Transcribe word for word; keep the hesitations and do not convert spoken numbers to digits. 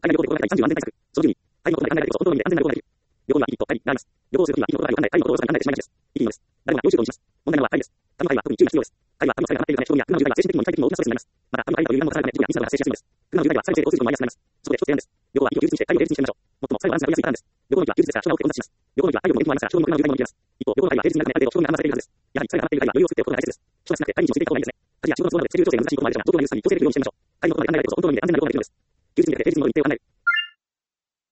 海外旅行で行動が第さんじゅう安全対策。そのじゅうに、海外国内安全な旅行と、オントロールで安全な旅行ができる。旅行には、いいと、はい、なります。旅行するときには、いいことがあるよ。海外旅行と大阪に案内でしまいがちです。いいのです。誰もが要注意とします。問題なのは、はいです。紙の会は特に注意が必要です。会は紙の際が余っているため、人には、車の渋滞は精神的にも肉体的にも大きなストレスになります。また、紙の会は有料なものがされるため、事故やミスなどが発生しやすいのです。車の渋滞は最後交通事故のマイナスになります。そこで一つ提案です。旅行は意図を休日にして、会を平日にしてみましょう。もっとも、最後は安全が取りやすいパターンです。旅行の時は休日ですから、人が多くて混雑します。旅行の時は愛をも電気もありますから、人にも車の渋滞も起きます。一方、旅行の会は平日になるため、ある程度人に案内されているはずです。やはり、最後が余っている会は余裕を作っておくことが大切です。人が少なくて、会議にもついていく方がいいですね。家事や仕事の都合などでスケジュール調整が難しいこともあるでしょうが、どこかのユースさんに強制できるようにしてみましょう。会のことまで案内でこそ、オントロールで安全な旅行ができるのです。休日に向けて平日に戻り日程を考える。